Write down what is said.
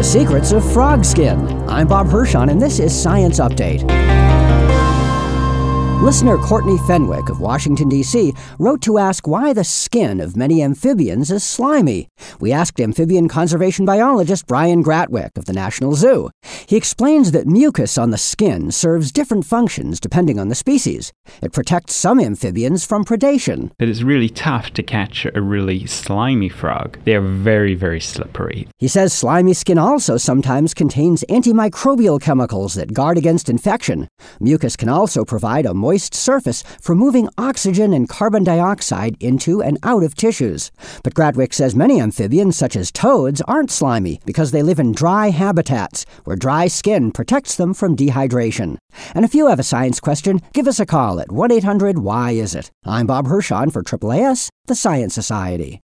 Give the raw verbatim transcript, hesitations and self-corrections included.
The secrets of frog skin. I'm Bob Hirschon, and this is Science Update. Listener Courtney Fenwick of Washington, D C wrote to ask why the skin of many amphibians is slimy. We asked amphibian conservation biologist Brian Gratwick of the National Zoo. He explains that mucus on the skin serves different functions depending on the species. It protects some amphibians from predation. It is really tough to catch a really slimy frog. They are very, very slippery. He says slimy skin also sometimes contains antimicrobial chemicals that guard against infection. Mucus can also provide a moist surface for moving oxygen and carbon dioxide into and out of tissues. But Gratwick says many amphibians, such as toads, aren't slimy because they live in dry habitats where dry skin protects them from dehydration. And if you have a science question, give us a call at one eight hundred why is it. I'm Bob Hirschon for A A A S, the Science Society.